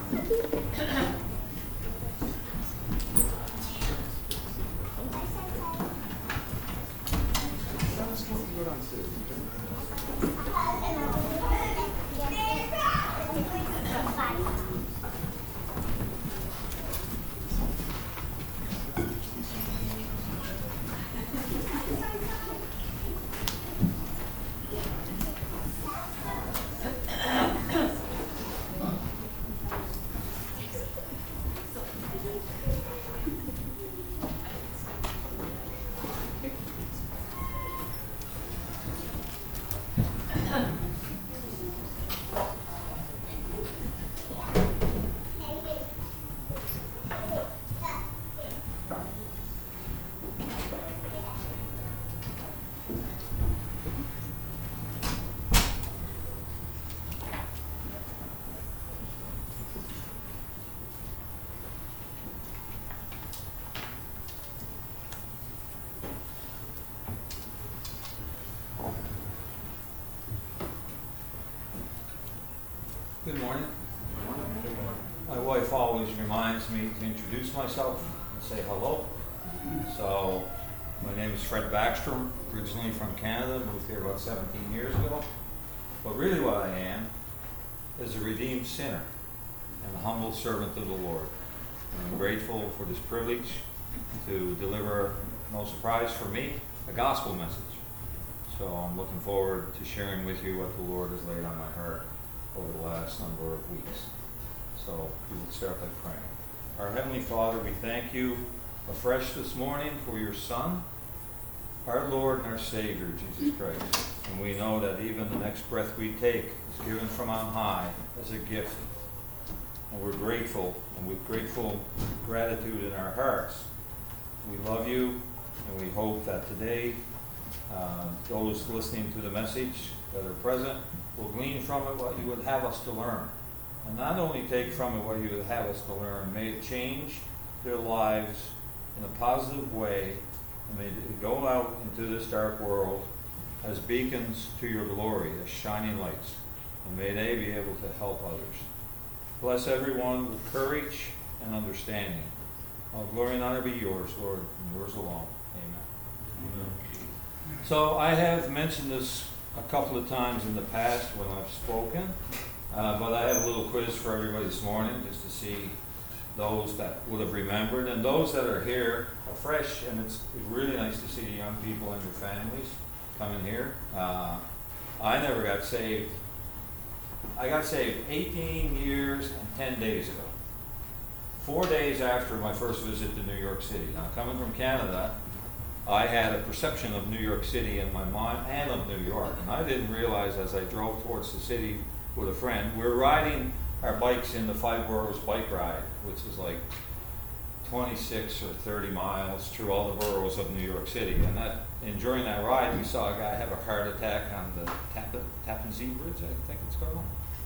Good morning. My wife always reminds me to introduce myself and say hello. So, my name is Fred Backstrom, originally from Canada, moved here about 17 years ago. But really what I am is a redeemed sinner and a humble servant of the Lord. And I'm grateful for this privilege to deliver, no surprise for me, a gospel message. So I'm looking forward to sharing with you what the Lord has laid on my heart over the last number of weeks. So we will start by praying. Our Heavenly Father, we thank you afresh this morning for your Son, our Lord and our Savior, Jesus Christ. And we know that even the next breath we take is given from on high as a gift. And we're grateful, and with grateful gratitude in our hearts, we love you, and we hope that today those listening to the message that are present will glean from it what you would have us to learn. And not only take from it what you would have us to learn, may it change their lives in a positive way, and may they go out into this dark world as beacons to your glory, as shining lights, and may they be able to help others. Bless everyone with courage and understanding. All glory and honor be yours, Lord, and yours alone. Amen. Amen. So I have mentioned this a couple of times in the past when I've spoken, but I have a little quiz for everybody this morning just to see those that would have remembered and those that are here afresh. And it's really nice to see the young people and their families coming here. I never got saved. I got saved 18 years and 10 days ago. 4 days after my first visit to New York City. Now, coming from Canada, I had a perception of New York City in my mind and of New York. And I didn't realize as I drove towards the city with a friend, we were riding our bikes in the Five Boroughs bike ride, which is like 26 or 30 miles through all the boroughs of New York City. And during that ride, we saw a guy have a heart attack on the Tappan Zee Bridge, I think it's called.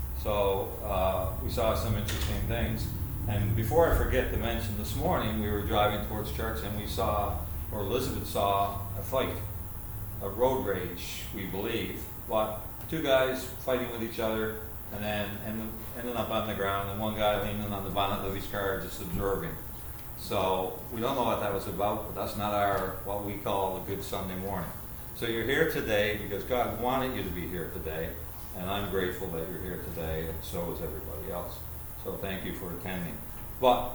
So we saw some interesting things. And before I forget to mention, this morning we were driving towards church and we saw, or Elizabeth saw, a fight, a road rage, we believe. But two guys fighting with each other and then ending up on the ground, and one guy leaning on the bonnet of his car just observing. So we don't know what that was about, but that's not what we call a good Sunday morning. So you're here today because God wanted you to be here today, and I'm grateful that you're here today, and so is everybody else. So thank you for attending. But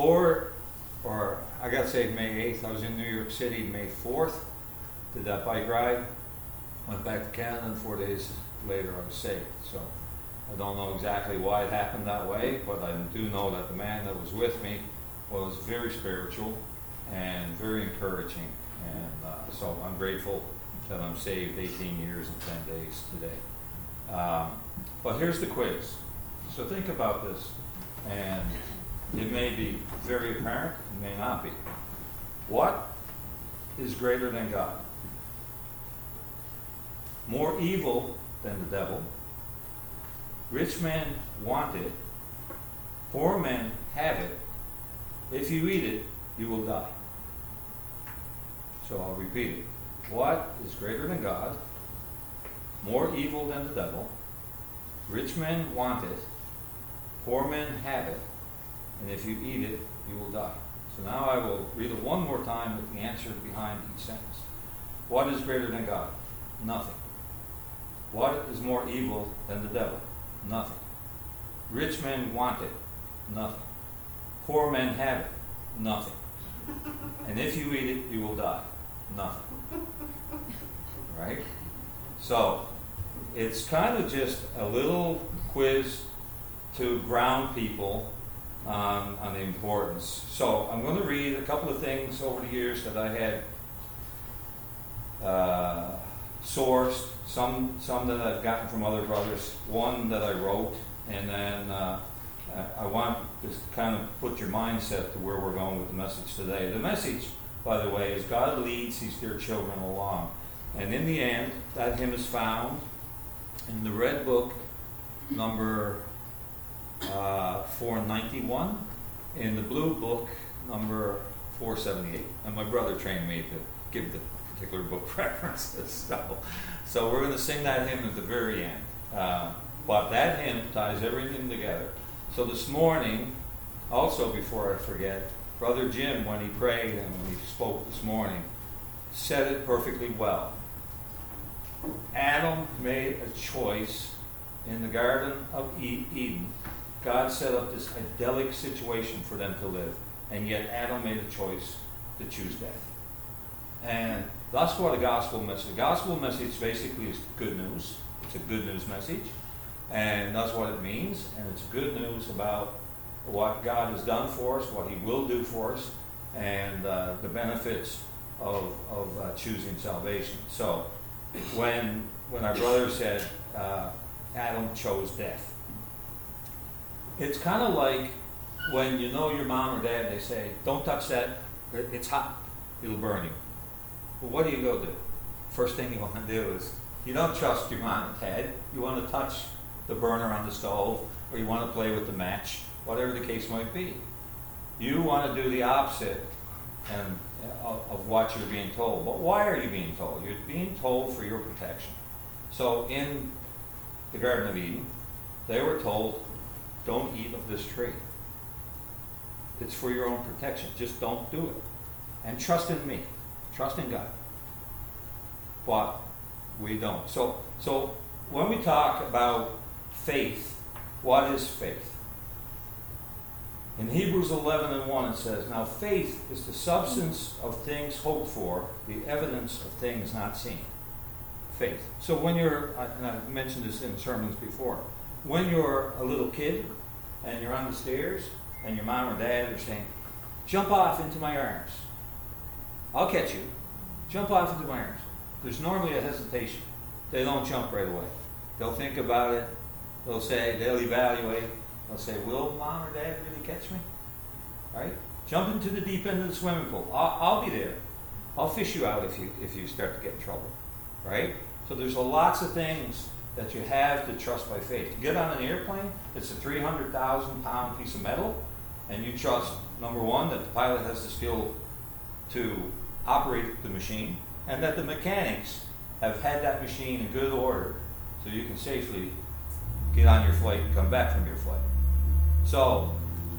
I got saved May 8th. I was in New York City May 4th, did that bike ride, went back to Canada, and 4 days later I was saved. So I don't know exactly why it happened that way, but I do know that the man that was with me was very spiritual and very encouraging. And so I'm grateful that I'm saved 18 years and 10 days today. But here's the quiz. So think about this, and it may be very apparent, it may not be. What is greater than God? More evil than the devil. Rich men want it. Poor men have it. If you eat it, you will die. So I'll repeat it. What is greater than God? More evil than the devil. Rich men want it. Poor men have it, and if you eat it, you will die. So now I will read it one more time with the answer behind each sentence. What is greater than God? Nothing. What is more evil than the devil? Nothing. Rich men want it? Nothing. Poor men have it? Nothing. And if you eat it, you will die? Nothing. Right? So, it's kind of just a little quiz to ground people on the importance. So, I'm going to read a couple of things over the years that I had sourced, some that I've gotten from other brothers, one that I wrote, and then I want to kind of put your mindset to where we're going with the message today. The message, by the way, is God leads His dear children along. And in the end, that hymn is found in the red book, number 491, in the blue book, number 478. And my brother trained me to give the particular book references. So we're going to sing that hymn at the very end. But that hymn ties everything together. So this morning, also before I forget, Brother Jim, when he prayed and when he spoke this morning, said it perfectly well. Adam made a choice in the Garden of Eden. God set up this idyllic situation for them to live, and yet Adam made a choice to choose death. And that's what a gospel message. The gospel message basically is good news. It's a good news message, and that's what it means. And it's good news about what God has done for us, what He will do for us, and the benefits of choosing salvation. So, when our brother said Adam chose death, it's kind of like when you know your mom or dad, they say, "Don't touch that; it's hot; it'll burn you." Well, what do you go do? First thing you want to do is you don't trust your mom and dad. You want to touch the burner on the stove, or you want to play with the match, whatever the case might be. You want to do the opposite of what you're being told. But why are you being told? You're being told for your protection. So in the Garden of Eden, they were told, don't eat of this tree. It's for your own protection. Just don't do it. And trust in me. Trust in God. But we don't. So when we talk about faith, what is faith? In Hebrews 11:1 it says, now faith is the substance of things hoped for, the evidence of things not seen. Faith. So when you're, and I've mentioned this in sermons before, when you're a little kid and you're on the stairs and your mom or dad are saying, jump off into my arms. I'll catch you. Jump off into my arms. There's normally a hesitation. They don't jump right away. They'll think about it. They'll evaluate. They'll say, will mom or dad really catch me? Right? Jump into the deep end of the swimming pool. I'll be there. I'll fish you out if you start to get in trouble. Right? So there's lots of things that you have to trust by faith. You get on an airplane, it's a 300,000 pound piece of metal, and you trust, number one, that the pilot has the skill to operate the machine, and that the mechanics have had that machine in good order so you can safely get on your flight and come back from your flight. So,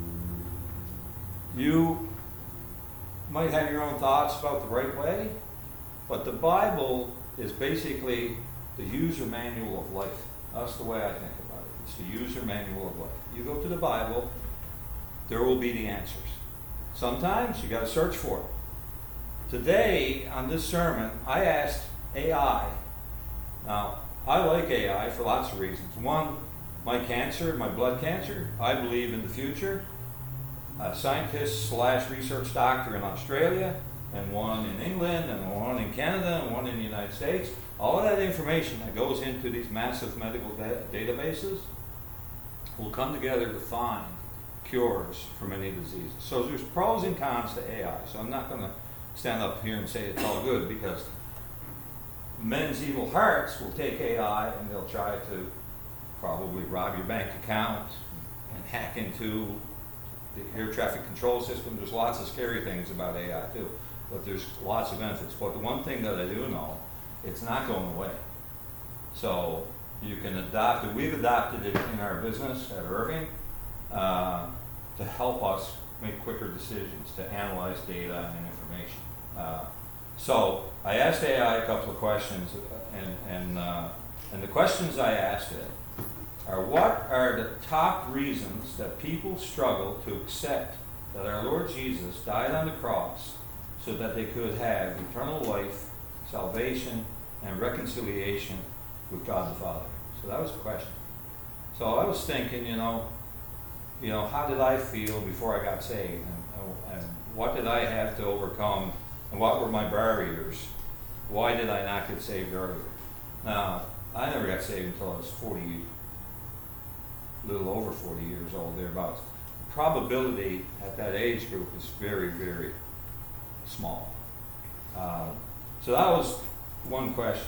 you might have your own thoughts about the right way, but the Bible is basically the user manual of life. That's the way I think about it. It's the user manual of life. You go to the Bible, there will be the answers. Sometimes you got to search for it. Today, on this sermon, I asked AI. Now, I like AI for lots of reasons. One, my blood cancer, I believe in the future. A scientist / research doctor in Australia, and one in England, and one in Canada, and one in the United States. All of that information that goes into these massive medical databases will come together to find cures for many diseases. So there's pros and cons to AI. So I'm not going to stand up here and say it's all good, because men's evil hearts will take AI and they'll try to probably rob your bank account and hack into the air traffic control system. There's lots of scary things about AI too, but there's lots of benefits. But the one thing that I do know, it's not going away. So you can adopt it. We've adopted it in our business at Irving, to help us make quicker decisions, to analyze data and information. So I asked AI a couple of questions, and the questions I asked it are: what are the top reasons that people struggle to accept that our Lord Jesus died on the cross so that they could have eternal life, salvation, and reconciliation with God the Father? So that was the question. So I was thinking, how did I feel before I got saved, and what did I have to overcome, and what were my barriers? Why did I not get saved earlier? Now, I never got saved until I was 40, a little over 40 years old, thereabouts. Probability at that age group is very, very small. So that was one question.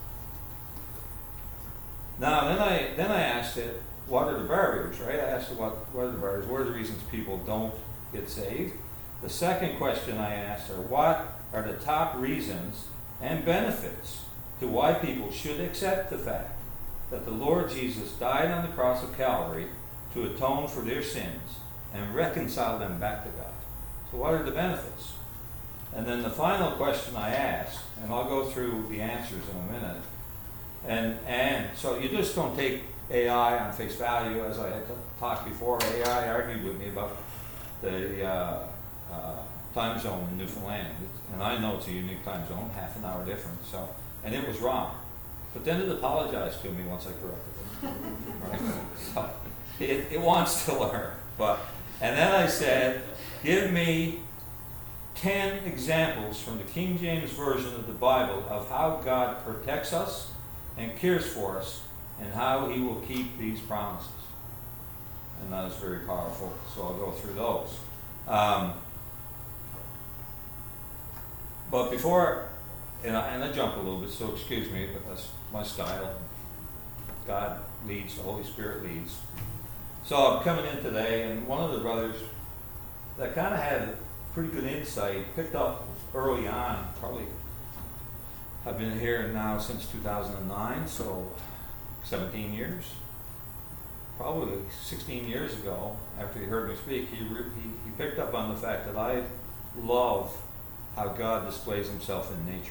Now, then I asked it, what are the barriers, right? I asked it, what are the barriers? What are the reasons people don't get saved? The second question I asked are, what are the top reasons and benefits to why people should accept the fact that the Lord Jesus died on the cross of Calvary to atone for their sins and reconcile them back to God? So what are the benefits? And then the final question I asked, and I'll go through the answers in a minute, and so you just don't take AI on face value. As I had talked before, AI argued with me about the time zone in Newfoundland. And I know it's a unique time zone, half an hour difference, and it was wrong. But then it apologized to me once I corrected it. Right? So it wants to learn. And then I said, give me 10 examples from the King James Version of the Bible of how God protects us and cares for us, and how he will keep these promises. And that is very powerful, so I'll go through those. But before, and I jump a little bit, so excuse me, but that's my style. God leads, the Holy Spirit leads. So I'm coming in today, and one of the brothers that kind of had pretty good insight, picked up early on, probably I've been here now since 2009, so 17 years. Probably 16 years ago, after he heard me speak, he picked up on the fact that I love how God displays himself in nature.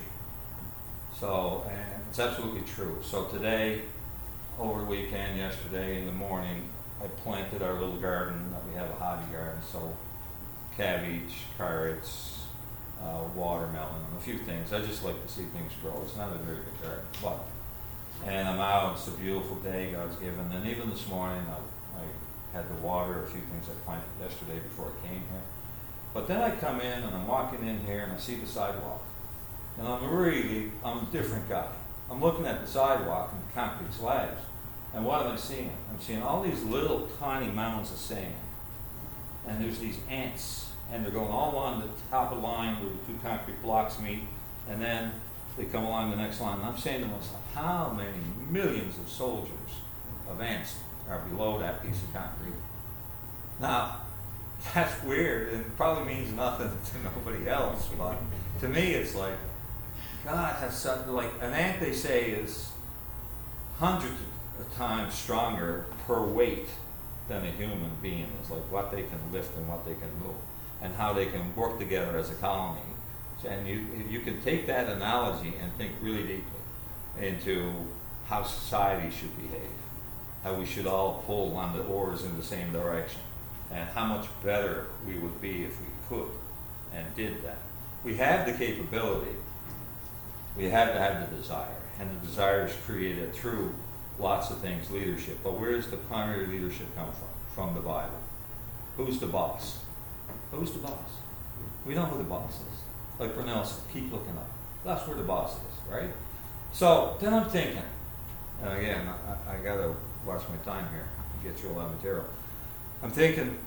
So, and it's absolutely true. So today, over the weekend, yesterday in the morning, I planted our little garden. We have a hobby garden, so cabbage, carrots, watermelon, and a few things. I just like to see things grow. It's not a very big garden, and I'm out. It's a beautiful day God's given. And even this morning, I had to water a few things I planted yesterday before I came here. But then I come in and I'm walking in here and I see the sidewalk, and I'm a different guy. I'm looking at the sidewalk and the concrete slabs, and what am I seeing? I'm seeing all these little tiny mounds of sand, and there's these ants. And they're going all along the top of the line where the two concrete blocks meet, and then they come along the next line. And I'm saying to myself, how many millions of soldiers of ants are below that piece of concrete? Now, that's weird, and probably means nothing to nobody else, but to me it's like, God has something, like an ant, they say, is hundreds of times stronger per weight than a human being. It's like what they can lift and what they can move, and how they can work together as a colony. And you can take that analogy and think really deeply into how society should behave, how we should all pull on the oars in the same direction, and how much better we would be if we could and did that. We have the capability, we have to have the desire, and the desire is created through lots of things, leadership. But where does the primary leadership come from? From the Bible. Who's the boss? Who's the boss? We know who the boss is. Like Brunel said, keep looking up. That's where the boss is, right? So then I'm thinking, and again, I got to watch my time here to get through a lot of material. I'm thinking,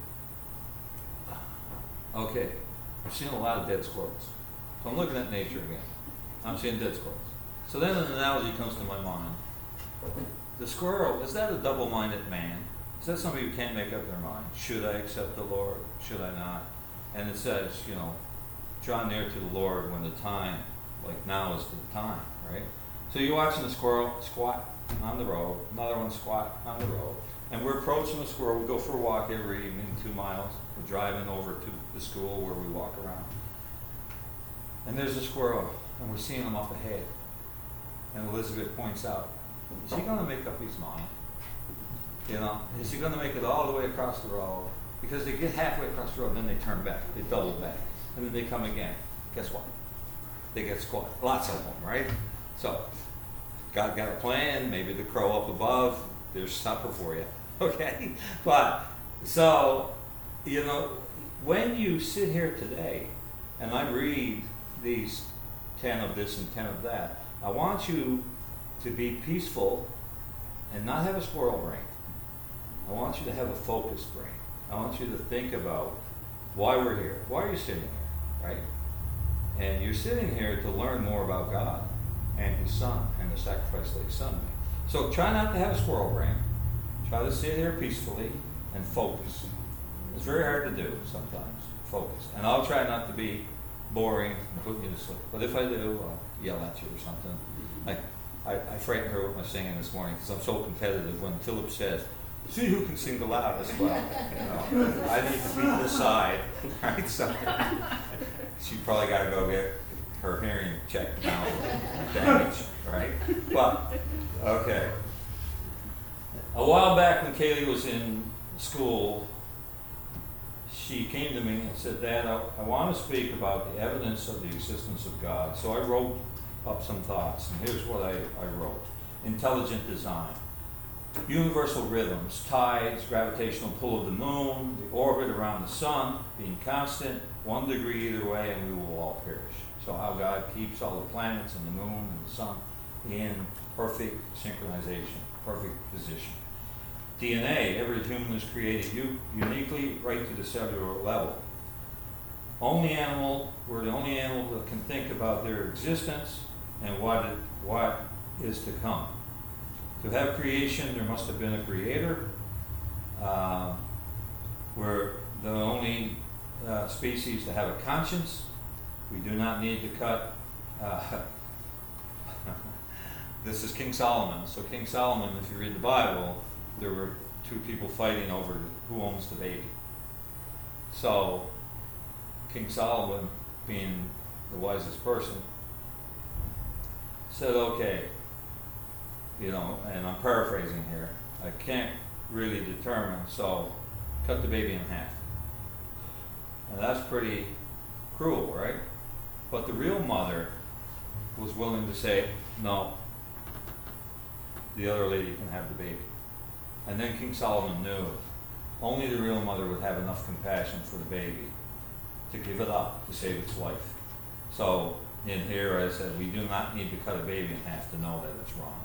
okay, I'm seeing a lot of dead squirrels. So I'm looking at nature again. I'm seeing dead squirrels. So then an analogy comes to my mind. The squirrel, is that a double-minded man? Is that somebody who can't make up their mind? Should I accept the Lord? Should I not? And it says, draw near to the Lord when the time, like now is the time, right? So you're watching the squirrel squat on the road, another one squat on the road, And we're approaching the squirrel. We go for a walk every evening, 2 miles. We're driving over to the school where we walk around. And there's a squirrel, and we're seeing him up ahead. And Elizabeth points out, is he going to make up his mind? Is he going to make it all the way across the road? Because they get halfway across the road, and then they turn back. They double back. And then they come again. Guess what? They get squat. Lots of them, right? So, God got a plan. Maybe the crow up above. There's supper for you. Okay? But, so, when you sit here today, and I read these 10 of this and 10 of that, I want you to be peaceful and not have a squirrel brain. I want you to have a focused brain. I want you to think about why we're here. Why are you sitting here, right? And you're sitting here to learn more about God and His Son and the sacrifice that His Son made. So try not to have a squirrel brain. Try to sit here peacefully and focus. It's very hard to do sometimes, focus. And I'll try not to be boring and put you to sleep. But if I do, I'll yell at you or something. I frightened her with my singing this morning because I'm so competitive. When Philip says, see who can sing the loudest, well, I need to beat this side, right? So she probably got to go get her hearing checked now, damaged, right? But, okay. A while back when Kaylee was in school, she came to me and said, Dad, I want to speak about the evidence of the existence of God. So I wrote up some thoughts, and here's what I wrote. Intelligent design. Universal rhythms, tides, gravitational pull of the moon, the orbit around the sun, being constant, 1 degree either way, and we will all perish. So how God keeps all the planets and the moon and the sun in perfect synchronization, perfect position. DNA, every human is created uniquely right to the cellular level. We're the only animal that can think about their existence and what is to come. To have creation, there must have been a creator. We're the only species to have a conscience. We do not need to cut. This is King Solomon. So King Solomon, if you read the Bible, there were 2 people fighting over who owns the baby. So King Solomon, being the wisest person, said, okay, and I'm paraphrasing here, I can't really determine, so cut the baby in half. And that's pretty cruel, right? But the real mother was willing to say, no, the other lady can have the baby. And then King Solomon knew only the real mother would have enough compassion for the baby to give it up to save its life. So in here I said, we do not need to cut a baby in half to know that it's wrong.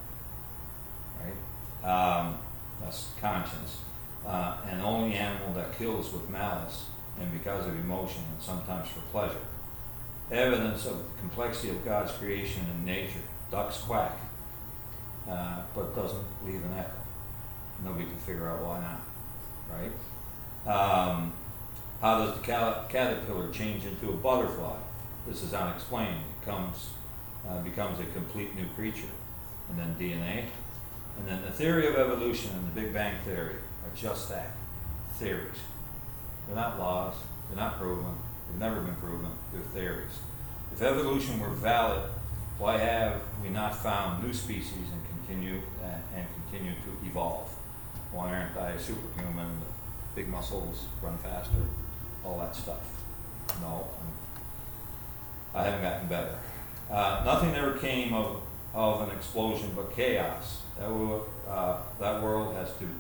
Right? That's conscience. An only animal that kills with malice and because of emotion and sometimes for pleasure. Evidence of the complexity of God's creation and nature. Ducks quack, but doesn't leave an echo. Nobody can figure out why not, right? How does the caterpillar change into a butterfly? This is unexplained. It becomes a complete new creature. And then DNA. And then the theory of evolution and the Big Bang Theory are just that, theories. They're not laws. They're not proven. They've never been proven. They're theories. If evolution were valid, why have we not found new species and continue to evolve? Why aren't I superhuman? Big muscles, run faster, all that stuff. No, I haven't gotten better. Nothing ever came of an explosion but chaos. That world has to.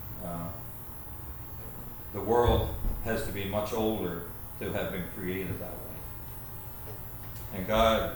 The world has to be much older to have been created that way. And God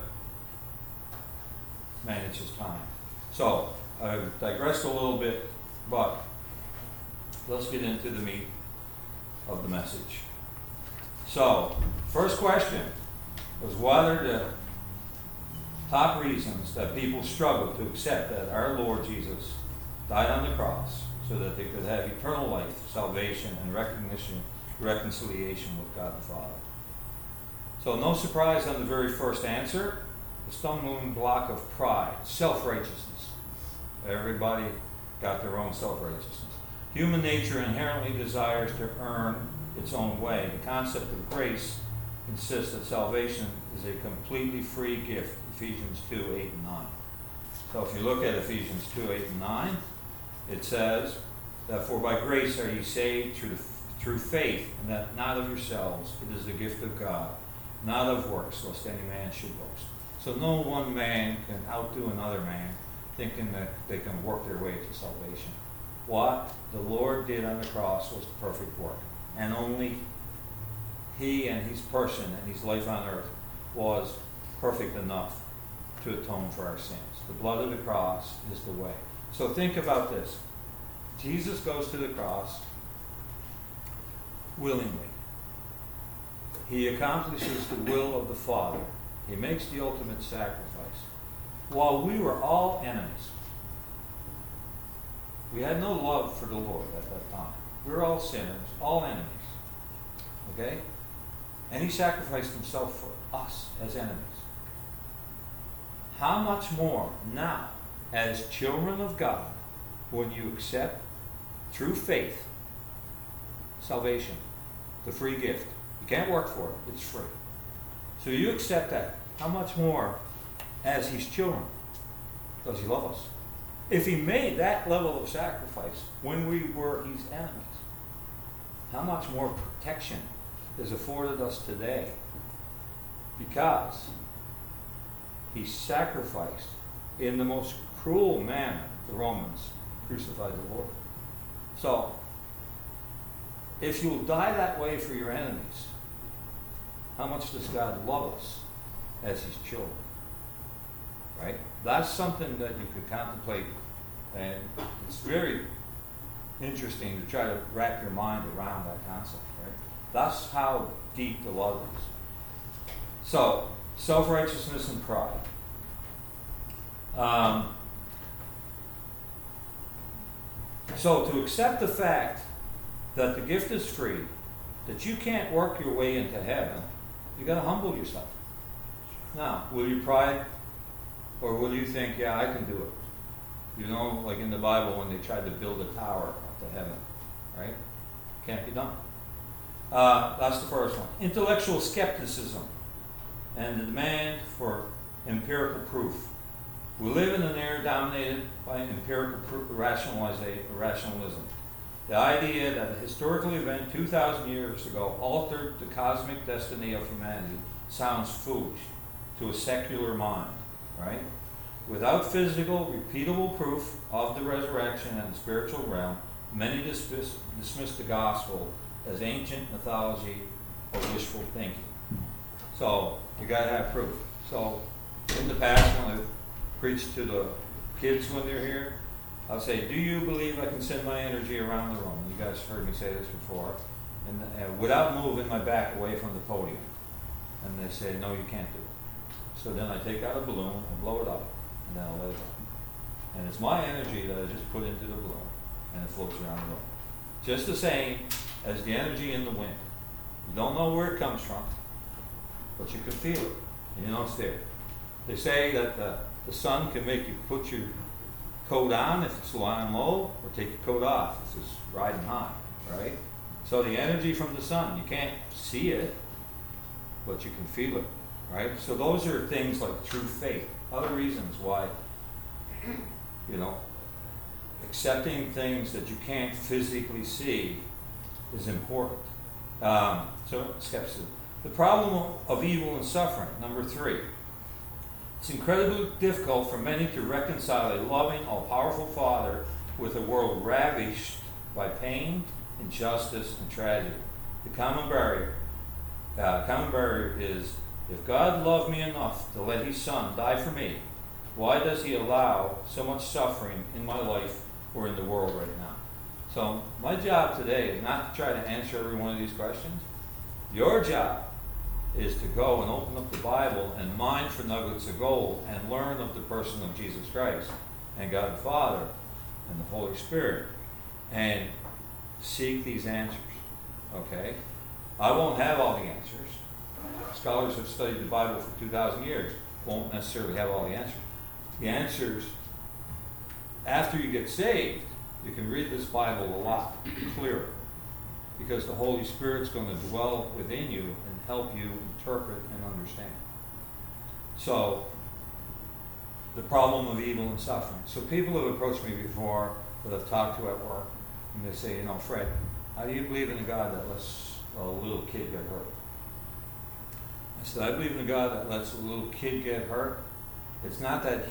manages time. So I've digressed a little bit, but let's get into the meat of the message. So, first question was, what are the top reasons that people struggle to accept that our Lord Jesus died on the cross so that they could have eternal life, salvation, and reconciliation with God the Father? So no surprise on the very first answer, the stumbling block of pride, self-righteousness. Everybody got their own self-righteousness. Human nature inherently desires to earn its own way. The concept of grace insists that salvation is a completely free gift, Ephesians 2, 8, and 9. So if you look at Ephesians 2, 8, and 9, it says that for by grace are ye saved through faith, and that not of yourselves, it is the gift of God, not of works, lest any man should boast. So no one man can outdo another man, thinking that they can work their way to salvation. What the Lord did on the cross was the perfect work. And only He and His person and His life on earth was perfect enough to atone for our sins. The blood of the cross is the way. So think about this. Jesus goes to the cross willingly. He accomplishes the will of the Father. He makes the ultimate sacrifice. While we were all enemies, we had no love for the Lord at that time. We were all sinners, all enemies. Okay? And He sacrificed Himself for us as enemies. How much more now, as children of God, when you accept through faith salvation, the free gift? You can't work for it, it's free. So you accept that. How much more as His children does He love us? If He made that level of sacrifice when we were His enemies, how much more protection is afforded us today? Because He sacrificed in the most cruel manner. The Romans crucified the Lord. So, if you'll die that way for your enemies, how much does God love us as His children? Right? That's something that you could contemplate, and it's very interesting to try to wrap your mind around that concept. Right? That's how deep the love is. So, self-righteousness and pride. So to accept the fact that the gift is free, that you can't work your way into heaven, you got to humble yourself. Now, will you pride, or will you think, yeah, I can do it? You know, like in the Bible when they tried to build a tower up to heaven, right? Can't be done. That's the first one. Intellectual skepticism and the demand for empirical proof. We live in an era dominated by empirical rationalism. The idea that a historical event 2,000 years ago altered the cosmic destiny of humanity sounds foolish to a secular mind, right? Without physical, repeatable proof of the resurrection and the spiritual realm, many dismiss the gospel as ancient mythology or wishful thinking. So, you got to have proof. So, in the past, when I've preached to the kids when they're here, I'll say, do you believe I can send my energy around the room? You guys heard me say this before. And without moving my back away from the podium. And they say, no, you can't do it. So then I take out a balloon and blow it up, and then I'll let it go. And it's my energy that I just put into the balloon, and it floats around the room. Just the same as the energy in the wind. You don't know where it comes from, but you can feel it, and you know it's there. They say that the sun can make you put your coat on if it's lying low, or take your coat off if it's riding high, right? So the energy from the sun, you can't see it, but you can feel it, right? So those are things like true faith. Other reasons why, accepting things that you can't physically see is important. So skepticism. The problem of evil and suffering, number 3. It's incredibly difficult for many to reconcile a loving, all-powerful Father with a world ravished by pain, injustice, and tragedy. The common barrier is, if God loved me enough to let His Son die for me, why does He allow so much suffering in my life or in the world right now? So my job today is not to try to answer every one of these questions. Your job is to go and open up the Bible and mine for nuggets of gold and learn of the person of Jesus Christ and God the Father and the Holy Spirit and seek these answers. Okay? I won't have all the answers. Scholars have studied the Bible for 2,000 years. Won't necessarily have all the answers. The answers, after you get saved, You can read this Bible a lot clearer because the Holy Spirit's going to dwell within you and help you interpret and understand. So, the problem of evil and suffering. So people have approached me before that I've talked to at work, and they say, Fred, how do you believe in a God that lets a little kid get hurt? I said, I believe in a God that lets a little kid get hurt. It's not that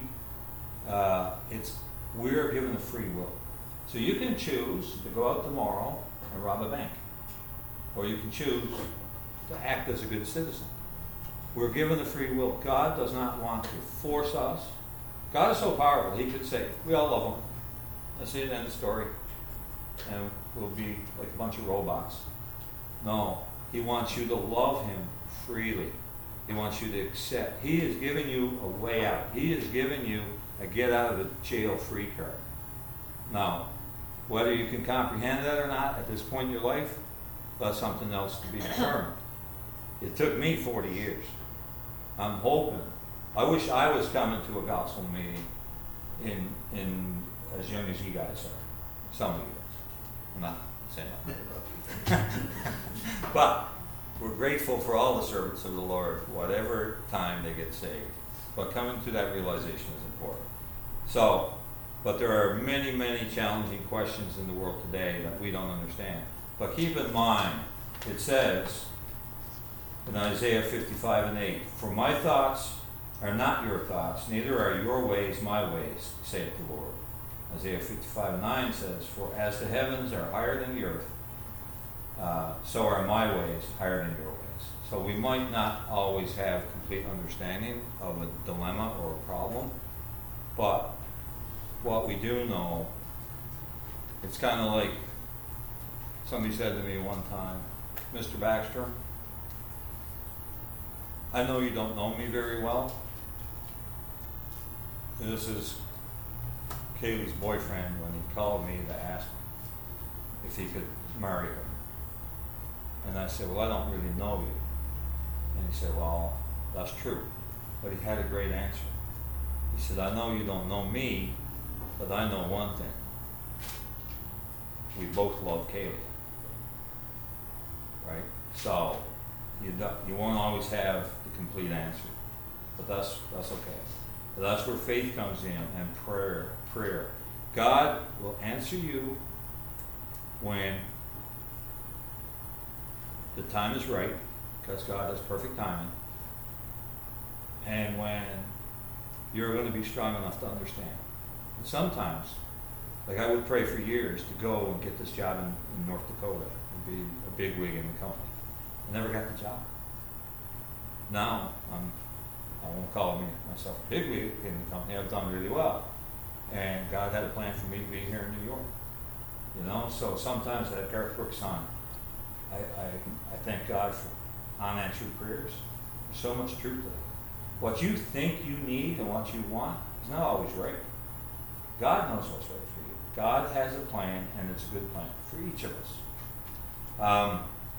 we're given a free will. So you can choose to go out tomorrow and rob a bank. Or you can choose to act as a good citizen. We're given the free will. God does not want to force us. God is so powerful, he could say, we all love him. That's it, end of story. And we'll be like a bunch of robots. No, he wants you to love him freely. He wants you to accept. He has given you a way out. He has given you a get out of the jail free card. Now, whether you can comprehend that or not at this point in your life, that's something else to be determined. It took me 40 years. I'm hoping. I wish I was coming to a gospel meeting in as young as you guys are. Some of you guys. I'm not saying that. But we're grateful for all the servants of the Lord, whatever time they get saved. But coming to that realization is important. So, but there are many, many challenging questions in the world today that we don't understand. But keep in mind, it says in Isaiah 55:8, for my thoughts are not your thoughts, neither are your ways my ways, saith the Lord. Isaiah 55:9 says, for as the heavens are higher than the earth, so are my ways higher than your ways. So we might not always have complete understanding of a dilemma or a problem, but what we do know, it's kind of like somebody said to me one time, Mr. Baxter, I know you don't know me very well. This is Kaylee's boyfriend when he called me to ask if he could marry her. And I said, well, I don't really know you. And he said, well, that's true. But he had a great answer. He said, I know you don't know me, but I know one thing. We both love Kaylee. Right? So, you won't always have the complete answer. But that's okay. But that's where faith comes in and prayer. God will answer you when the time is right, because God has perfect timing, and when you're going to be strong enough to understand. And sometimes, like I would pray for years to go and get this job in North Dakota and be a bigwig in the company. I never got the job. Now, I won't call myself a bigwig in the company. I've done really well. And God had a plan for me to be here in New York. So sometimes that Garth Brooks song, I thank God for unanswered prayers. There's so much truth to it. What you think you need and what you want is not always right. God knows what's right for you. God has a plan, and it's a good plan for each of us.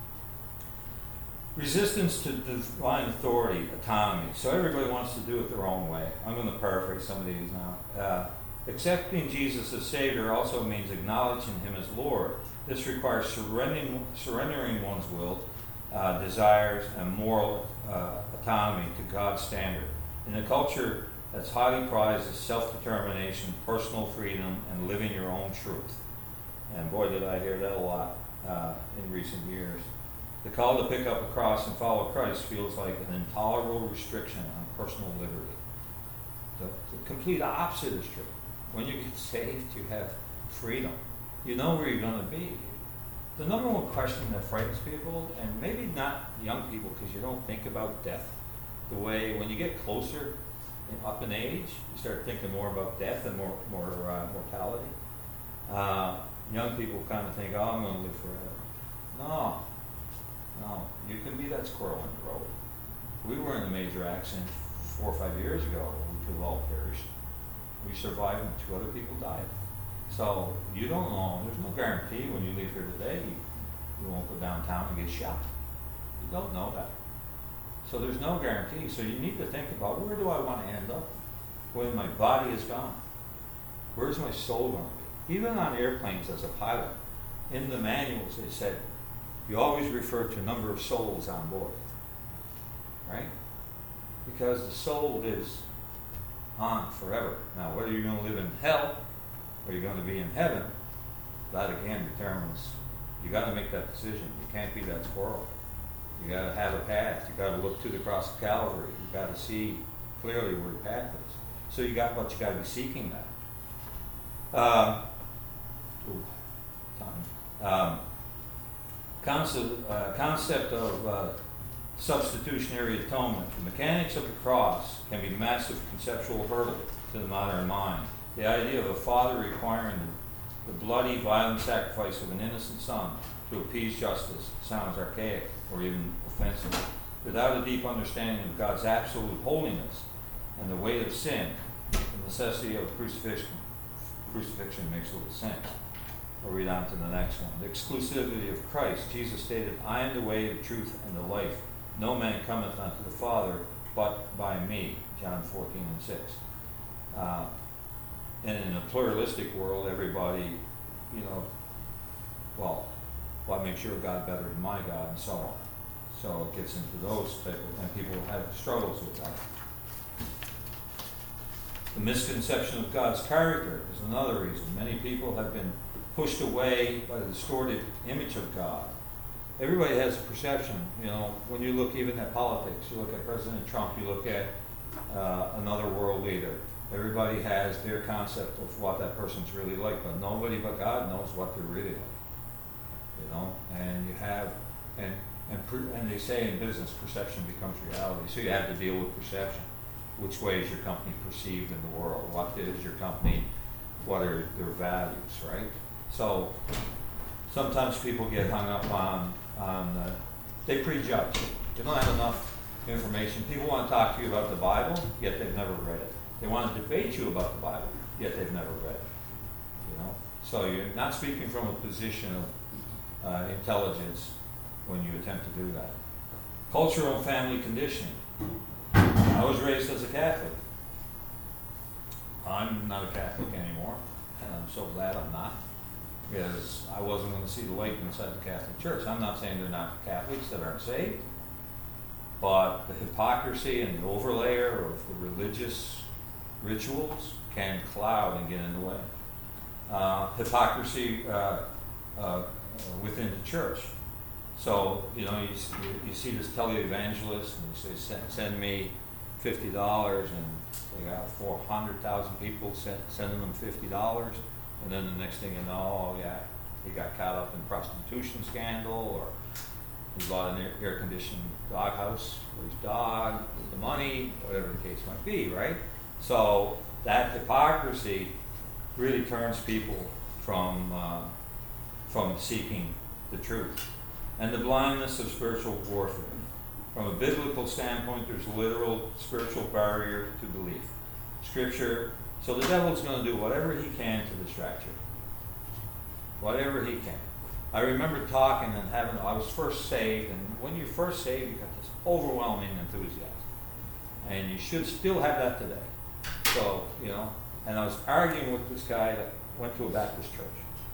Resistance to divine authority, autonomy. So everybody wants to do it their own way. I'm going to paraphrase some of these now. Accepting Jesus as Savior also means acknowledging Him as Lord. This requires surrendering one's will, desires, and moral autonomy to God's standard. In a culture that's highly prized as self-determination, personal freedom, and living your own truth. And boy, did I hear that a lot in recent years. The call to pick up a cross and follow Christ feels like an intolerable restriction on personal liberty. The complete opposite is true. When you get saved, you have freedom. You know where you're going to be. The number one question that frightens people, and maybe not young people because you don't think about death the way, when you get closer up in age, you start thinking more about death and more mortality. Young people kind of think, oh, I'm going to live forever. No, you can be that squirrel in the road. We were in a major accident 4 or 5 years ago. We could have all perished. We survived and 2 other people died. So you don't know. There's no guarantee when you leave here today you won't go downtown and get shot. You don't know that. So there's no guarantee. So you need to think about, where do I want to end up when my body is gone? Where's my soul going to be? Even on airplanes as a pilot, in the manuals they said, you always refer to number of souls on board. Right? Because the soul lives on forever. Now, whether you're going to live in hell or you're going to be in heaven, that again determines, you got to make that decision. You can't be that squirrel. You got to have a path. You got to look to the cross of Calvary. You got to see clearly where the path is. So you got to be seeking that. Concept of substitutionary atonement. The mechanics of the cross can be a massive conceptual hurdle to the modern mind. The idea of a father requiring the bloody, violent sacrifice of an innocent son to appease justice sounds archaic or even offensive. Without a deep understanding of God's absolute holiness and the weight of sin, the necessity of crucifixion makes little sense. We'll read on to the next one. The exclusivity of Christ. Jesus stated, I am the way, the truth, and the life. No man cometh unto the Father but by me. John 14:6. And in a pluralistic world, everybody, what makes your God better than my God, and so on. So it gets into those type of, and people have struggles with that. The misconception of God's character is another reason. Many people have been pushed away by the distorted image of God. Everybody has a perception, when you look even at politics, you look at President Trump, you look at another world leader. Everybody has their concept of what that person's really like, but nobody but God knows what they're really like. And you have, and they say in business, perception becomes reality. So you have to deal with perception. Which way is your company perceived in the world? What is your company? What are their values, right? So sometimes people get hung up on they prejudge. They don't have enough information. People want to talk to you about the Bible, yet they've never read it. They want to debate you about the Bible, yet they've never read it. So you're not speaking from a position of intelligence when you attempt to do that. Cultural and family conditioning. I was raised as a Catholic. I'm not a Catholic anymore, and I'm so glad I'm not, because I wasn't going to see the light inside the Catholic Church. I'm not saying they're not Catholics that aren't saved, but the hypocrisy and the overlayer of the religious rituals can cloud and get in the way. Hypocrisy within the church. So, you see this televangelist, and they say, send me $50, and they got 400,000 people sending them $50, and then the next thing you know, he got caught up in prostitution scandal, or he bought an air-conditioned doghouse for his dog with the money, whatever the case might be, right? So that hypocrisy really turns people from seeking the truth. And the blindness of spiritual warfare. From a biblical standpoint, there's a literal spiritual barrier to belief. Scripture, so the devil's going to do whatever he can to distract you. Whatever he can. I remember talking and I was first saved, and when you're first saved, you got this overwhelming enthusiasm. And you should still have that today. So, and I was arguing with this guy that went to a Baptist church.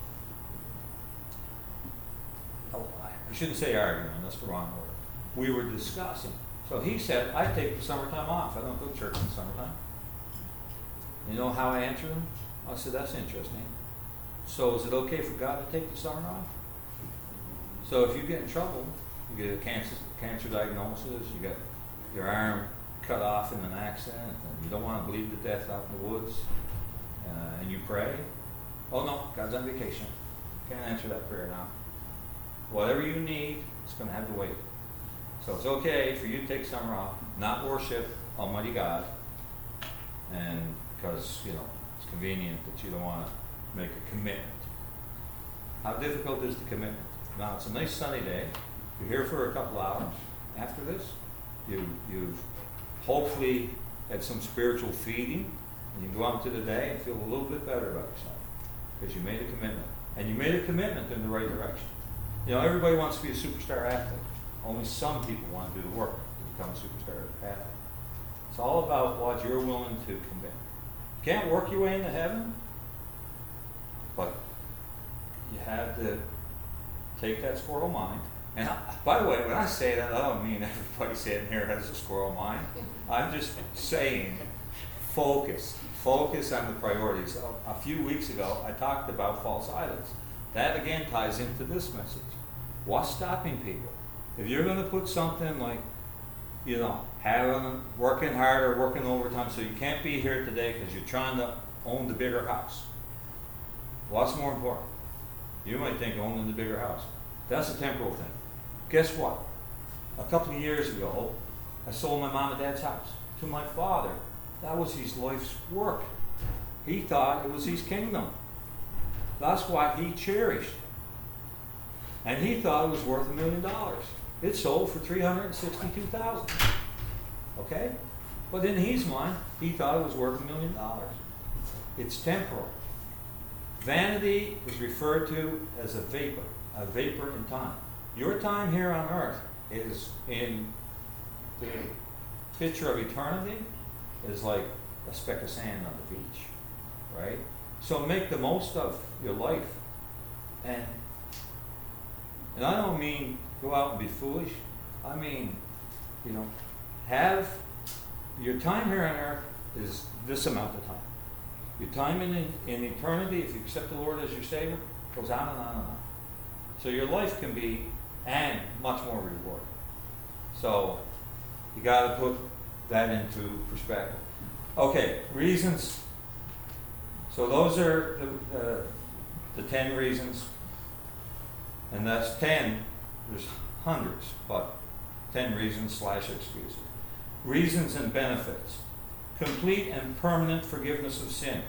I shouldn't say arguing, that's the wrong word. We were discussing. So he said, I take the summertime off. I don't go to church in the summertime. You know how I answered him? I said, that's interesting. So is it okay for God to take the summer off? So if you get in trouble, you get a cancer diagnosis, you get your arm cut off in an accident, and you don't want to bleed to death out in the woods, and you pray, oh no, God's on vacation. Can't answer that prayer now. Whatever you need, it's going to have to wait. So it's okay for you to take summer off, not worship Almighty God, and because, it's convenient that you don't want to make a commitment. How difficult is the commitment? Now, it's a nice sunny day. You're here for a couple hours. After this, you've hopefully had some spiritual feeding, and you go out into the day and feel a little bit better about yourself because you made a commitment. And you made a commitment in the right direction. Everybody wants to be a superstar athlete. Only some people want to do the work to become a superstar athlete. It's all about what you're willing to commit. You can't work your way into heaven. But you have to take that squirrel mind. And by the way, when I say that, I don't mean everybody sitting here has a squirrel mind. I'm just saying focus. Focus on the priorities. A few weeks ago, I talked about false idols. That again ties into this message. What's stopping people? If you're going to put something like, working hard or working overtime so you can't be here today because you're trying to own the bigger house. What's more important? You might think owning the bigger house. That's a temporal thing. Guess what? A couple of years ago, I sold my mom and dad's house to my father. That was his life's work. He thought it was his kingdom. That's why he cherished it. And he thought it was worth $1 million. It sold for $362,000. Okay? But in his mind, he thought it was worth $1 million. It's temporal. Vanity is referred to as a vapor in time. Your time here on earth is in the picture of eternity is like a speck of sand on the beach, right? So make the most of your life. And I don't mean go out and be foolish. I mean, have your time here on earth is this amount of time. Your time in eternity, if you accept the Lord as your Savior, goes on and on and on. So your life can be, and much more rewarding. So you got to put that into perspective. Okay, reasons. So those are the 10 reasons. And that's 10. There's hundreds, but 10 reasons / excuses. Reasons and benefits. Complete and permanent forgiveness of sin.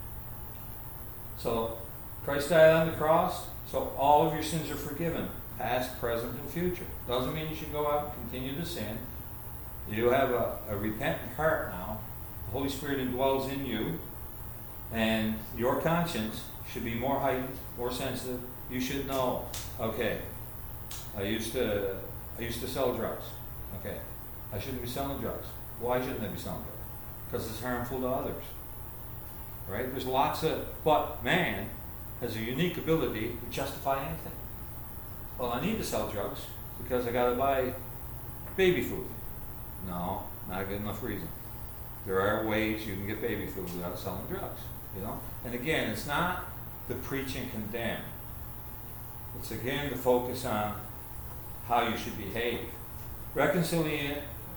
So Christ died on the cross, so all of your sins are forgiven, past, present, and future. Doesn't mean you should go out and continue to sin. You have a repentant heart now. The Holy Spirit indwells in you, and your conscience should be more heightened, more sensitive. You should know, okay, I used to sell drugs. Okay, I shouldn't be selling drugs. Why shouldn't I be selling drugs? Because it's harmful to others. Right? There's but man has a unique ability to justify anything. Well, I need to sell drugs because I got to buy baby food. No, not a good enough reason. There are ways you can get baby food without selling drugs. And again, it's not to preach and condemn. It's again to focus on how you should behave. Reconciliation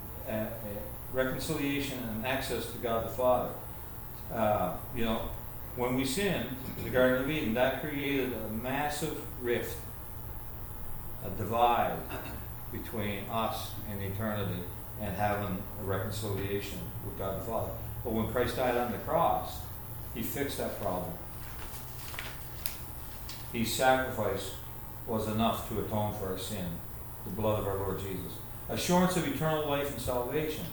and access to God the Father. When we sinned in the Garden of Eden, that created a massive rift, a divide between us and eternity and having a reconciliation with God the Father. But when Christ died on the cross, he fixed that problem. His sacrifice was enough to atone for our sin, the blood of our Lord Jesus. Assurance of eternal life and salvation.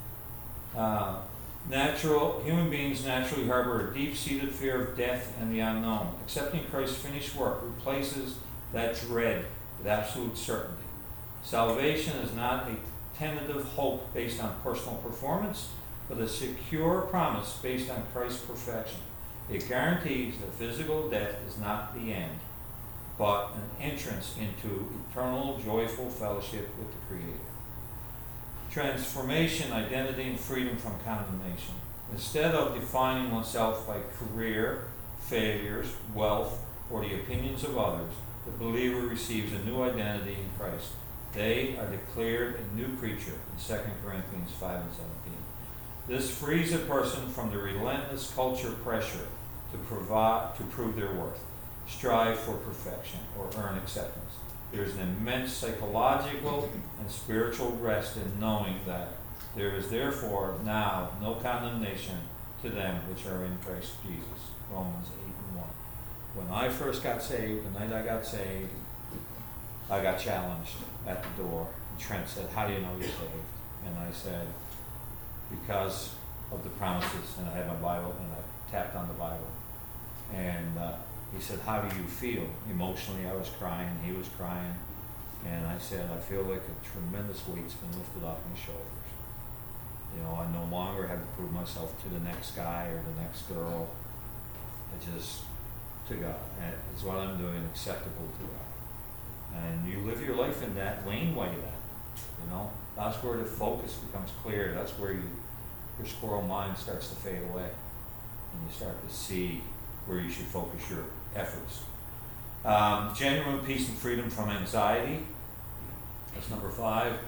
Human beings naturally harbor a deep-seated fear of death and the unknown. Accepting Christ's finished work replaces that dread with absolute certainty. Salvation is not a tentative hope based on personal performance, but a secure promise based on Christ's perfection. It guarantees that physical death is not the end, but an entrance into eternal, joyful fellowship with the Creator. Transformation, identity, and freedom from condemnation. Instead of defining oneself by career, failures, wealth, or the opinions of others, the believer receives a new identity in Christ. They are declared a new creature in 2 Corinthians 5 and 17. This frees a person from the relentless culture pressure to prove their worth, strive for perfection, or earn acceptance. There's an immense psychological and spiritual rest in knowing that there is therefore now no condemnation to them which are in Christ Jesus. Romans 8 and 1. When I first got saved, the night I got saved, I got challenged at the door. And Trent said, "How do you know you're saved?" And I said, "Because of the promises." And I had my Bible, and I tapped on the Bible. And he said, "How do you feel?" Emotionally, I was crying, he was crying. And I said, "I feel like a tremendous weight's been lifted off my shoulders. I no longer have to prove myself to the next guy or the next girl. I just to God, and is what I'm doing acceptable to God. And you live your life in that laneway then, that's where the focus becomes clear. That's where your squirrel mind starts to fade away, and you start to see where you should focus your efforts. Genuine peace and freedom from anxiety. That's number 5.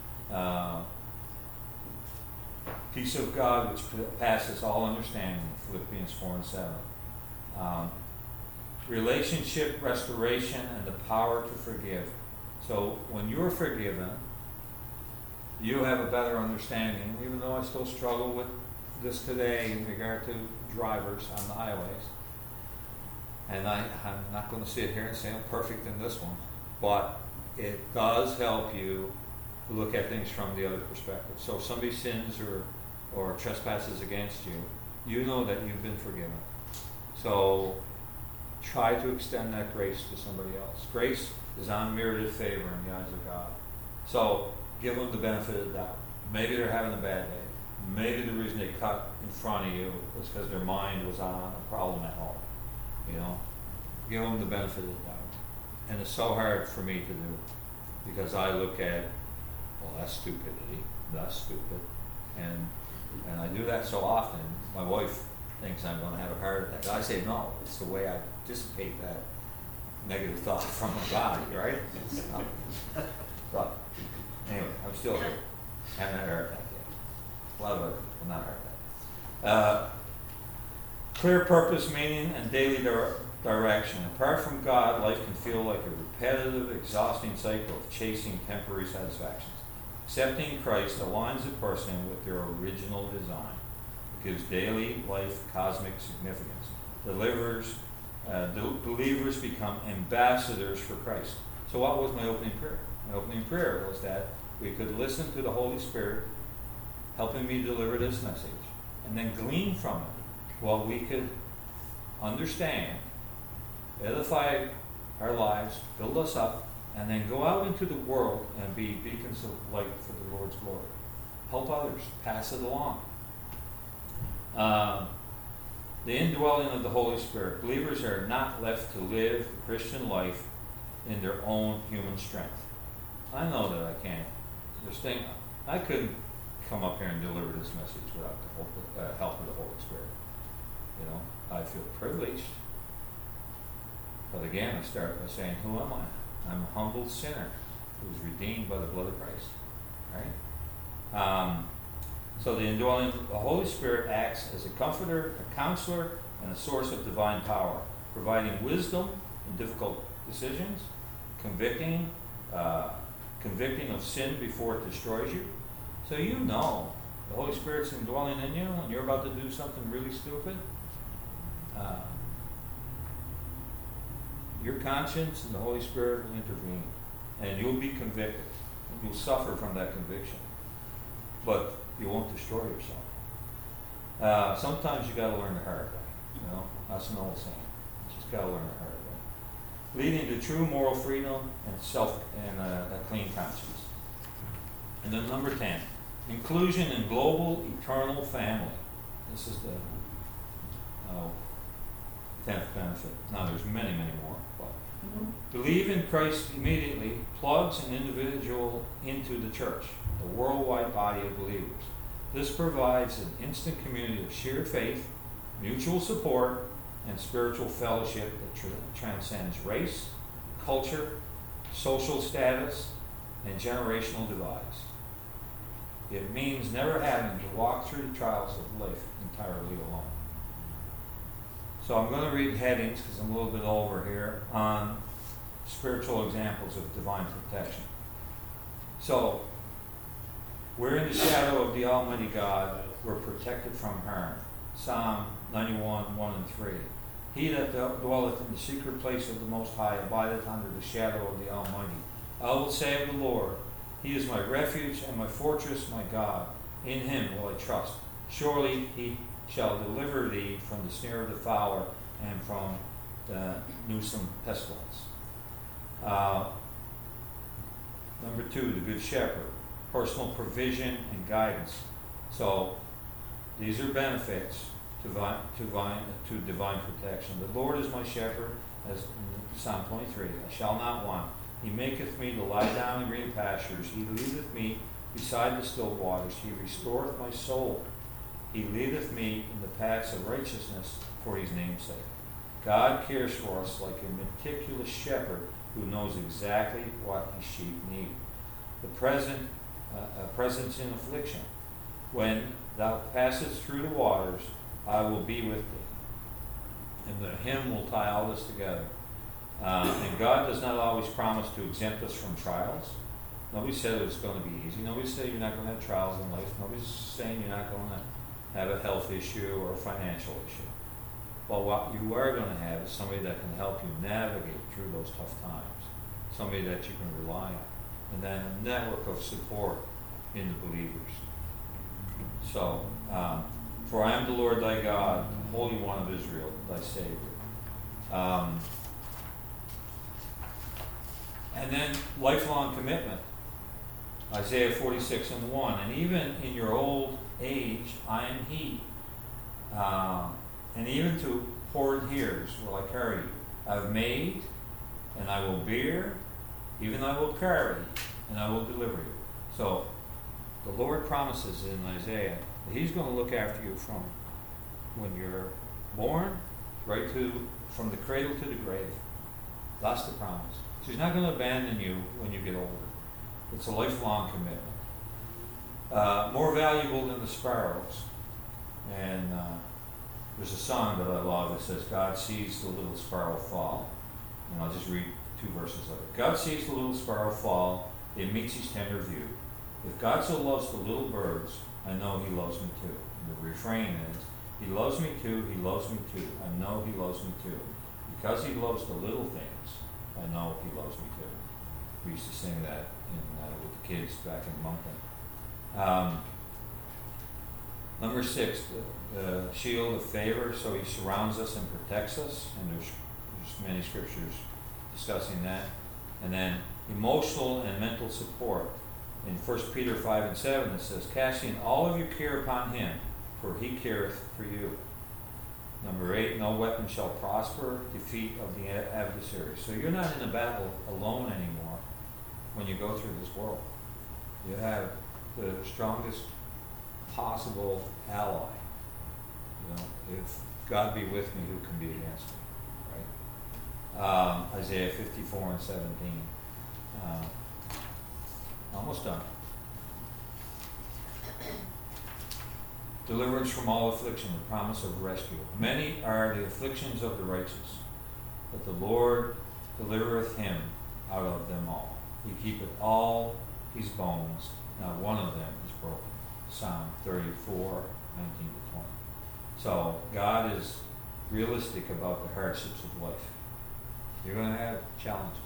Peace of God which passes all understanding, Philippians 4:7. Relationship restoration and the power to forgive. So when you're forgiven, you have a better understanding, even though I still struggle with this today in regard to drivers on the highways. And I'm not going to sit here and say I'm perfect in this one, but it does help you look at things from the other perspective. So if somebody sins or trespasses against you, you know that you've been forgiven. So try to extend that grace to somebody else. Grace is unmerited favor in the eyes of God. So give them the benefit of the doubt. Maybe they're having a bad day. Maybe the reason they cut in front of you was because their mind was on a problem at home. Give them the benefit of the doubt. And it's so hard for me to do because I look at, well, that's stupidity. That's stupid. And I do that so often. My wife thinks I'm going to have a heart attack. I say, no, it's the way I dissipate that negative thought from my body, right? But anyway, I'm still here. I haven't had a heart attack yet. A lot of other people, not a heart attack. Clear purpose, meaning, and daily direction. Apart from God, life can feel like a repetitive, exhausting cycle of chasing temporary satisfactions. Accepting Christ aligns a person with their original design. It gives daily life cosmic significance. Believers become ambassadors for Christ. So what was my opening prayer? My opening prayer was that we could listen to the Holy Spirit helping me deliver this message and then glean from it what we could understand, edify our lives, build us up, and then go out into the world and be beacons of light for the Lord's glory. Help others, pass it along. The indwelling of the Holy Spirit. Believers are not left to live the Christian life in their own human strength. I know that I can't. I couldn't come up here and deliver this message without the help of the Holy Spirit. I feel privileged. But again, I start by saying, who am I? I'm a humble sinner who was redeemed by the blood of Christ. Right? So the indwelling of the Holy Spirit acts as a comforter, a counselor, and a source of divine power, providing wisdom in difficult decisions, convicting of sin before it destroys you. So the Holy Spirit's indwelling in you and you're about to do something really stupid. Your conscience and the Holy Spirit will intervene, and you'll be convicted. You'll suffer from that conviction, but you won't destroy yourself. Sometimes you got to learn the hard way. That's an old saying. You just got to learn the hard way, leading to true moral freedom and a clean conscience. And then number 10, inclusion in global eternal family. This is the 10th benefit. Now there's many, many more. But believe in Christ immediately plugs an individual into the church, the worldwide body of believers. This provides an instant community of shared faith, mutual support, and spiritual fellowship that transcends race, culture, social status, and generational divides. It means never having to walk through the trials of life entirely alone. So I'm going to read headings, because I'm a little bit over here, on spiritual examples of divine protection. So, we're in the shadow of the Almighty God. We're protected from harm. Psalm 91, 1 and 3. He that dwelleth in the secret place of the Most High abideth under the shadow of the Almighty. I will say of the Lord, He is my refuge and my fortress, my God. In Him will I trust. Surely He shall deliver thee from the snare of the fowler and from the noisome pestilence. Number 2, the Good Shepherd. Personal provision and guidance. So, these are benefits to divine protection. The Lord is my shepherd, as in Psalm 23, I shall not want. He maketh me to lie down in green pastures. He leadeth me beside the still waters. He restoreth my soul. He leadeth me in the paths of righteousness for his name's sake. God cares for us like a meticulous shepherd who knows exactly what his sheep need. The presence in affliction. When thou passest through the waters, I will be with thee. And the hymn will tie all this together. And God does not always promise to exempt us from trials. Nobody said it was going to be easy. Nobody said you're not going to have trials in life. Nobody's saying you're not going to have a health issue or a financial issue. But what you are going to have is somebody that can help you navigate through those tough times. Somebody that you can rely on. And then a network of support in the believers. So, for I am the Lord thy God, the Holy One of Israel, thy Savior. And then lifelong commitment. Isaiah 46:1. And even in your old age, I am he. And even to horrid years will I carry you. I have made, and I will bear, even I will carry, and I will deliver you. So, the Lord promises in Isaiah that he's going to look after you from when you're born, right to, from the cradle to the grave. That's the promise. So he's not going to abandon you when you get older. It's a lifelong commitment. More valuable than the sparrows. And there's a song that I love that says, God sees the little sparrow fall. And I'll just read 2 verses of it. God sees the little sparrow fall. It meets his tender view. If God so loves the little birds, I know he loves me too. And the refrain is, he loves me too, he loves me too. I know he loves me too. Because he loves the little things, I know he loves me too. We used to sing that with the kids back in Moncton. Number 6, the shield of favor. So he surrounds us and protects us. And there's many scriptures discussing that. And then emotional and mental support. In 1 Peter 5:7 it says, casting all of your care upon him, for he careth for you. Number 8, no weapon shall prosper, defeat of the adversary. So you're not in a battle alone anymore when you go through this world. You have the strongest possible ally. You know, if God be with me, who can be against me? Right? Isaiah 54:17. Almost done. Deliverance from all affliction, the promise of rescue. Many are the afflictions of the righteous, but the Lord delivereth him out of them all. He keepeth all his bones, not one of them is broken. Psalm 34:19-20. So God is realistic about the hardships of life. You're going to have challenges,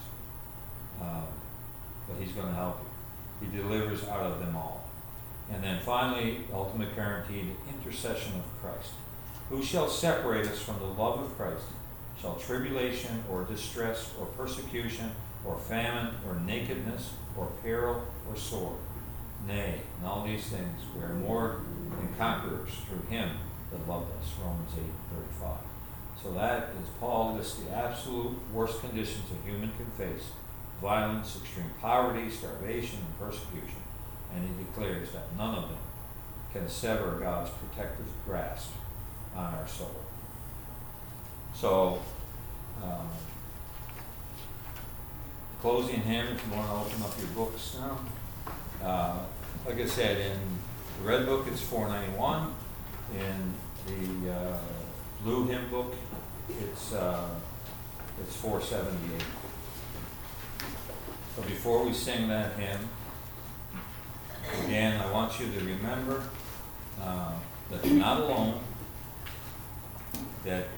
but he's going to help you. He delivers out of them all. And then finally, the ultimate guarantee, the intercession of Christ. Who shall separate us from the love of Christ? Shall tribulation or distress or persecution or famine or nakedness or peril or sword? Nay, in all these things we are more than conquerors through him that loved us. Romans 8:35. So that is, Paul lists the absolute worst conditions a human can face: violence, extreme poverty, starvation, and persecution. And he declares that none of them can sever God's protective grasp on our soul. So, closing hymn, if you want to open up your books now. Like I said, in the red book it's $4.91. In the blue hymn book it's $4.78. So before we sing that hymn, again, I want you to remember that you're not alone, that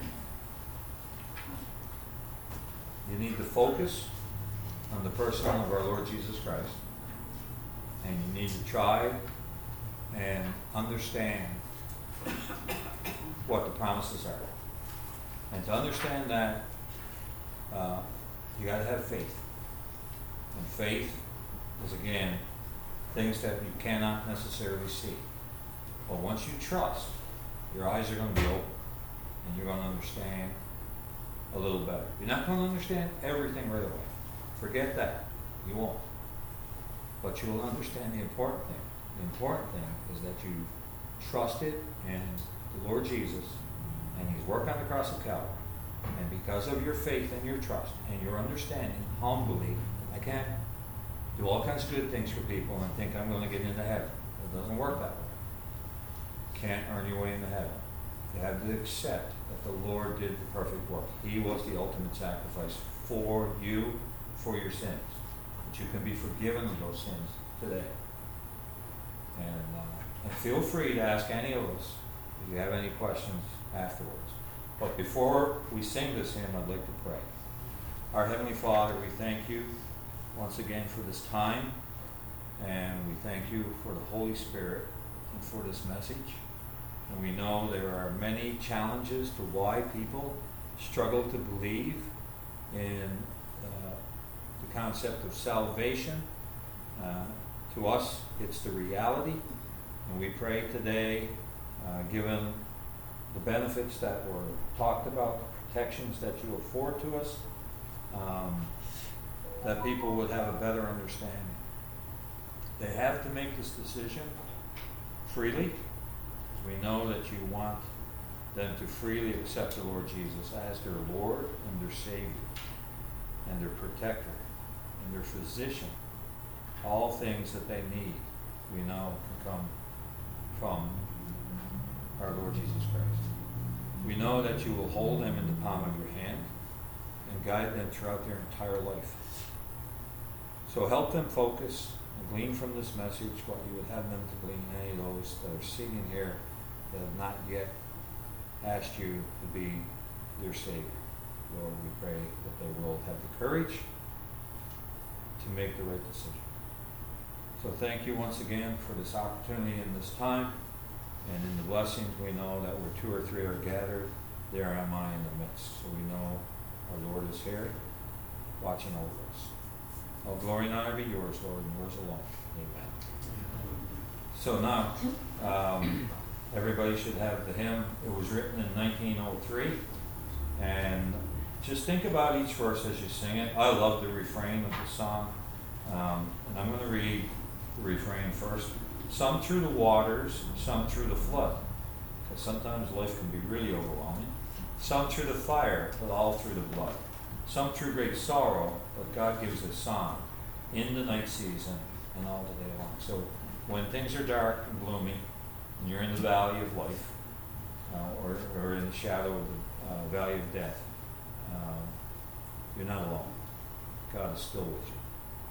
you need to focus on the person of our Lord Jesus Christ, and you need to try and understand what the promises are. And to understand that, you got to have faith. And faith is, again, things that you cannot necessarily see. But once you trust, Your eyes are going to be open, and you're going to understand a little better. You're not going to understand everything right away. Forget that. You won't. But you will understand the important thing. The important thing is that you trusted in the Lord Jesus and His work on the cross of Calvary. And because of your faith and your trust and your understanding, humbly, I can't do all kinds of good things for people and think I'm going to get into heaven. It doesn't work that way. Can't earn your way into heaven. You have to accept that the Lord did the perfect work. He was the ultimate sacrifice for you, for your sins. That you can be forgiven of those sins today. And feel free to ask any of us if you have any questions afterwards. But before we sing this hymn, I'd like to pray. Our Heavenly Father, we thank you once again for this time, and we thank you for the Holy Spirit and for this message. And we know there are many challenges to why people struggle to believe in the concept of salvation. To us, it's the reality. And we pray today, given the benefits that were talked about, the protections that you afford to us, that people would have a better understanding. They have to make this decision freely. We know that you want them to freely accept the Lord Jesus as their Lord and their Savior and their protector and their physician. All things that they need, we know, can come from our Lord Jesus Christ. We know that you will hold them in the palm of your hand and guide them throughout their entire life. So help them focus and glean from this message what you would have them to glean. Any of those that are sitting here that have not yet asked you to be their Savior. Lord, we pray that they will have the courage to make the right decision. So thank you once again for this opportunity and this time. And in the blessings, we know that where two or three are gathered, there am I in the midst. So we know our Lord is here, watching over us. All glory and honor be yours, Lord, and yours alone. Amen. So now, everybody should have the hymn. It was written in 1903. And just think about each verse as you sing it. I love the refrain of the song. And I'm going to read the refrain first. Some through the waters, some through the flood. Because sometimes life can be really overwhelming. Some through the fire, but all through the blood. Some through great sorrow, but God gives a song in the night season and all the day long. So when things are dark and gloomy, and you're in the valley of life, or in the shadow of the valley of death, you're not alone. God is still with you.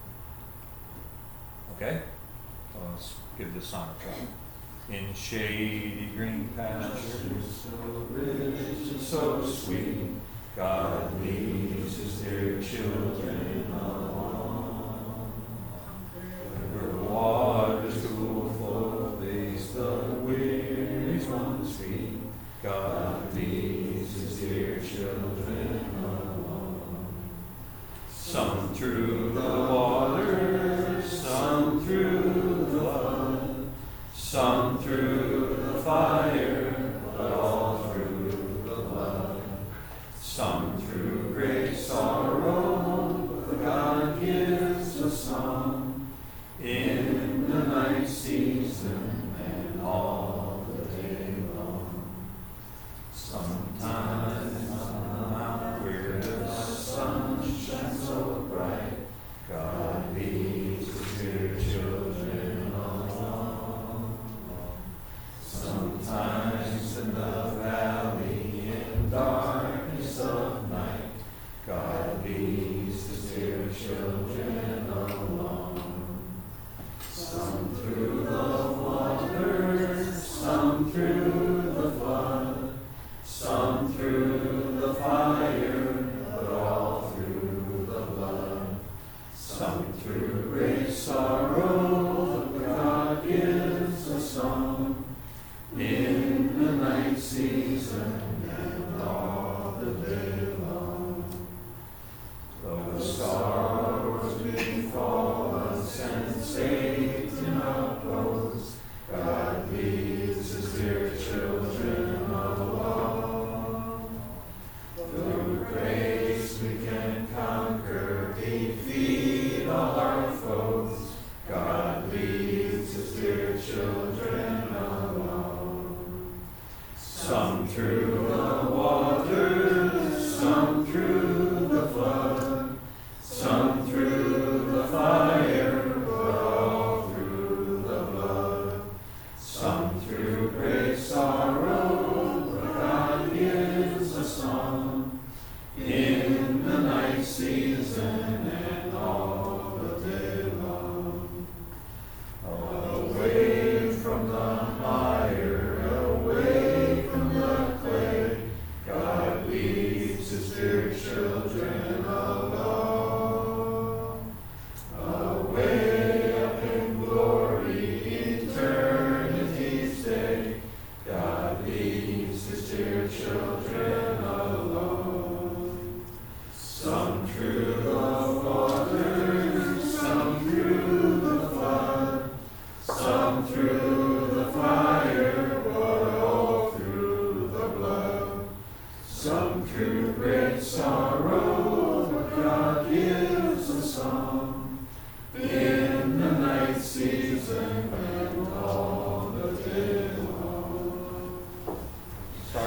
Okay? So let's give this song a try. In shady green pastures, so rich and so sweet, God leads His dear children along. Where waters cool for face the weary one's feet, God leads His dear children along. Some through the waters, some through the flood, some through the fire, but all through the blood. Some through great sorrow, but God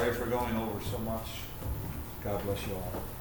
sorry for going over so much. God bless you all.